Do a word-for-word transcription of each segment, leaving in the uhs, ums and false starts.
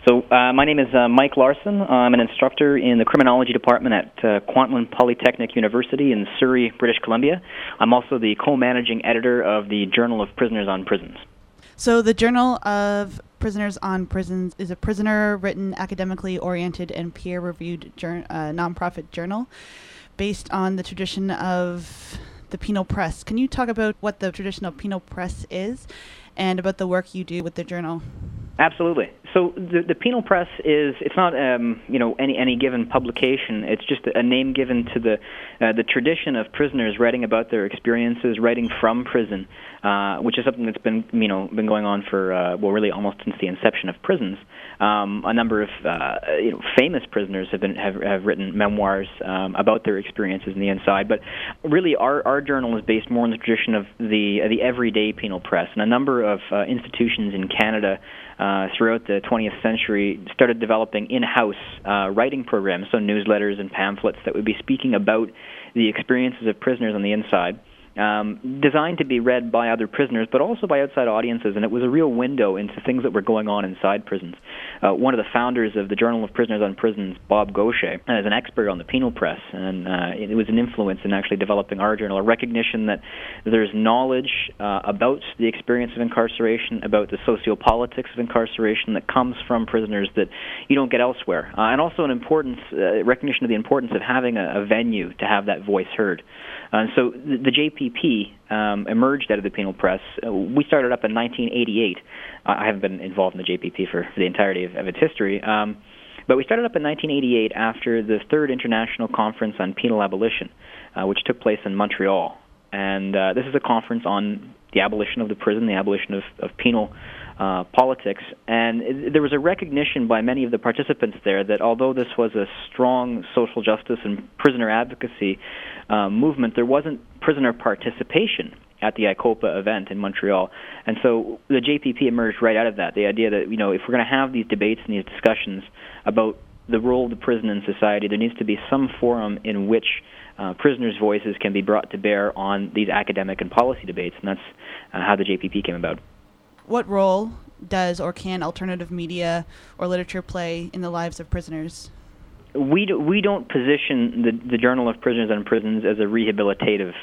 So uh, my name is uh, Mike Larson. I'm an instructor in the criminology department at uh, Kwantlen Polytechnic University in Surrey, British Columbia. I'm also the co-managing editor of the Journal of Prisoners on Prisons. So the Journal of Prisoners on Prisons is a prisoner-written, academically oriented, and peer-reviewed jur- uh, nonprofit journal based on the tradition of the penal press. Can you talk about what the traditional penal press is and about the work you do with the journal? Absolutely. So the, the penal press is, it's not um, you know any any given publication. It's just a name given to the uh, the tradition of prisoners writing about their experiences, writing from prison, uh, which is something that's been you know been going on for uh, well really almost since the inception of prisons. Um, a number of uh, you know famous prisoners have been have, have written memoirs um, about their experiences in the inside. But really, our our journal is based more on the tradition of the uh, the everyday penal press, and a number of uh, institutions in Canada Uh, throughout the twentieth century started developing in-house uh, writing programs, so newsletters and pamphlets that would be speaking about the experiences of prisoners on the inside, um, designed to be read by other prisoners, but also by outside audiences, and it was a real window into things that were going on inside prisons. Uh, one of the founders of the Journal of Prisoners on Prisons, Bob Gaucher, is an expert on the penal press, and uh, it was an influence in actually developing our journal, a recognition that there's knowledge uh, about the experience of incarceration, about the sociopolitics of incarceration that comes from prisoners that you don't get elsewhere, uh, and also an importance, uh, recognition of the importance of having a, a venue to have that voice heard. And uh, so the, the J P P um, emerged out of the penal press. Uh, we started up in nineteen eighty-eight. Uh, I haven't been involved in the J P P for, for the entirety of, of its history, um, but we started up in nineteen eighty-eight after the Third International Conference on Penal Abolition, uh, which took place in Montreal. And uh, this is a conference on the abolition of the prison, the abolition of, of penal uh, politics. And it, there was a recognition by many of the participants there that although this was a strong social justice and prisoner advocacy uh, movement, there wasn't prisoner participation at the I COPA event in Montreal. And so the J P P emerged right out of that, the idea that, you know, if we're going to have these debates and these discussions about the role of the prison in society, there needs to be some forum in which uh, prisoners' voices can be brought to bear on these academic and policy debates, and that's uh, how the J P P came about. What role does or can alternative media or literature play in the lives of prisoners? We, do, we don't position the, the Journal of Prisoners on Prisons as a rehabilitative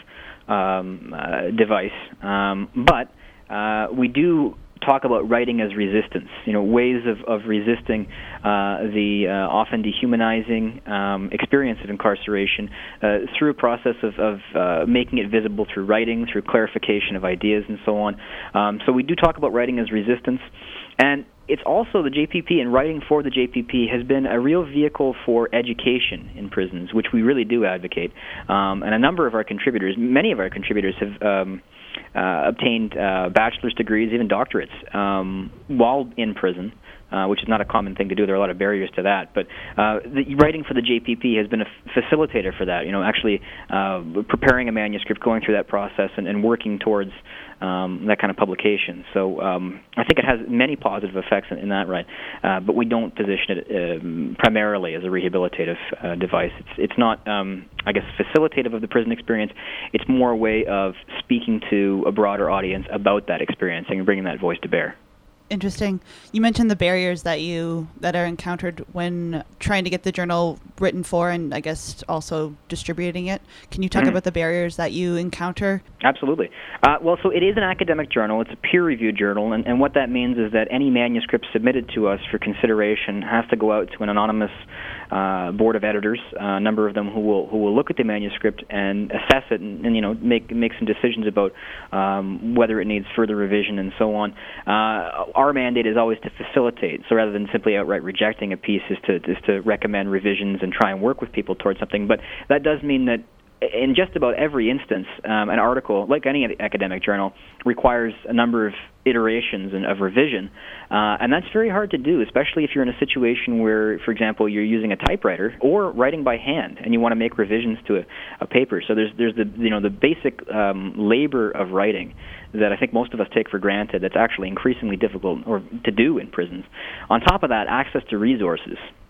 um, uh, device, um, but uh, we do talk about writing as resistance, you know, ways of, of resisting uh, the uh, often dehumanizing um, experience of incarceration uh, through a process of, of uh, making it visible through writing, through clarification of ideas, and so on. Um, so we do talk about writing as resistance, and it's also the J P P, and writing for the J P P has been a real vehicle for education in prisons, which we really do advocate. Um, and a number of our contributors, many of our contributors have um, uh, obtained uh, bachelor's degrees, even doctorates, um, while in prison, uh, which is not a common thing to do. There are a lot of barriers to that. But uh, the, writing for the J P P has been a f- facilitator for that, you know, actually uh, preparing a manuscript, going through that process, and, and working towards Um, that kind of publication. So um, I think it has many positive effects in, in that right, uh, but we don't position it um, primarily as a rehabilitative uh, device. It's it's not, um, I guess, facilitative of the prison experience. It's more a way of speaking to a broader audience about that experience and bringing that voice to bear. Interesting. You mentioned the barriers that you that are encountered when trying to get the journal written for, and I guess also distributing it. Can you talk mm-hmm. about the barriers that you encounter? Absolutely. Uh, well, so it is an academic journal. It's a peer-reviewed journal, and, and what that means is that any manuscript submitted to us for consideration has to go out to an anonymous uh, board of editors, uh, a number of them who will who will look at the manuscript and assess it, and, and you know make make some decisions about um, whether it needs further revision and so on. Uh, Our mandate is always to facilitate, so rather than simply outright rejecting a piece, is to is to recommend revisions and try and work with people towards something. But that does mean that in just about every instance, um, an article, like any academic journal, requires a number of iterations and of revision, uh, and that's very hard to do, especially if you're in a situation where, for example, you're using a typewriter or writing by hand, and you want to make revisions to a, a paper. So there's there's the you know the basic um, labor of writing that I think most of us take for granted. That's actually increasingly difficult or to do in prisons. On top of that, access to resources.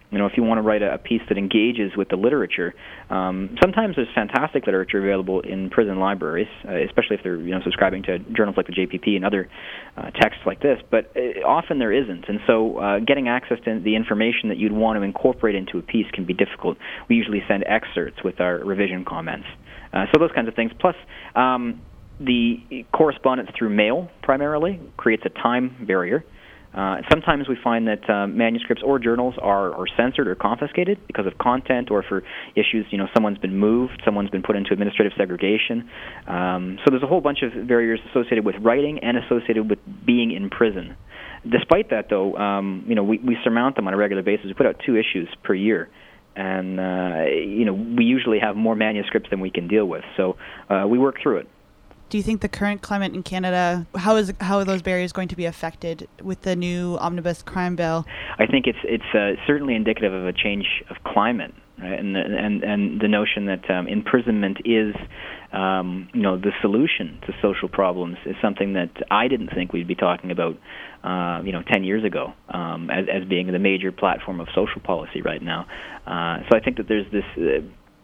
You know, if you want to write a, a piece that engages with the literature, um, sometimes there's fantastic literature available in prison libraries, uh, especially if they're you know subscribing to journals like the J P P and other uh, texts like this. But uh, often there isn't, and so uh, getting access to the information that you'd want to incorporate into a piece can be difficult. We usually send excerpts with our revision comments, uh, so those kinds of things. Plus. Um, The correspondence through mail primarily creates a time barrier. Uh, sometimes we find that uh, manuscripts or journals are, are censored or confiscated because of content or for issues, you know, someone's been moved, someone's been put into administrative segregation. Um, so there's a whole bunch of barriers associated with writing and associated with being in prison. Despite that, though, um, you know, we, we surmount them on a regular basis. We put out two issues per year. And, uh, you know, we usually have more manuscripts than we can deal with. So uh, we work through it. Do you think the current climate in Canada, how is how are those barriers going to be affected with the new omnibus crime bill? I think it's it's uh, certainly indicative of a change of climate, right? And the, and and the notion that um, imprisonment is, um, you know, the solution to social problems is something that I didn't think we'd be talking about, uh, you know, ten years ago um, as as being the major platform of social policy right now. Uh, so I think that there's this. Uh,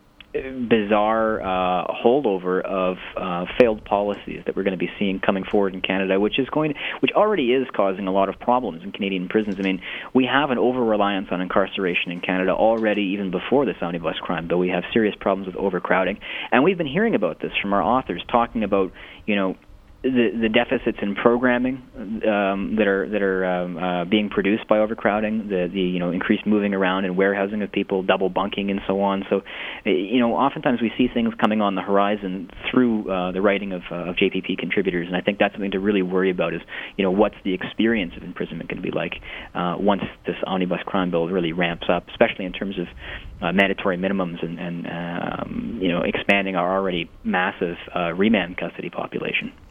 bizarre uh, holdover of uh, failed policies that we're going to be seeing coming forward in Canada, which is going, to, which already is causing a lot of problems in Canadian prisons. I mean, we have an over-reliance on incarceration in Canada already, even before this omnibus crime bill. We have serious problems with overcrowding, and we've been hearing about this from our authors, talking about, you know, the the deficits in programming um, that are that are um, uh, being produced by overcrowding, the the you know increased moving around and warehousing of people, double bunking, and so on. So, you know, oftentimes we see things coming on the horizon through uh, the writing of, uh, of J P P contributors, and I think that's something to really worry about. Is you know what's the experience of imprisonment going to be like uh, once this omnibus crime bill really ramps up, especially in terms of uh, mandatory minimums and and um, you know expanding our already massive uh, remand custody population.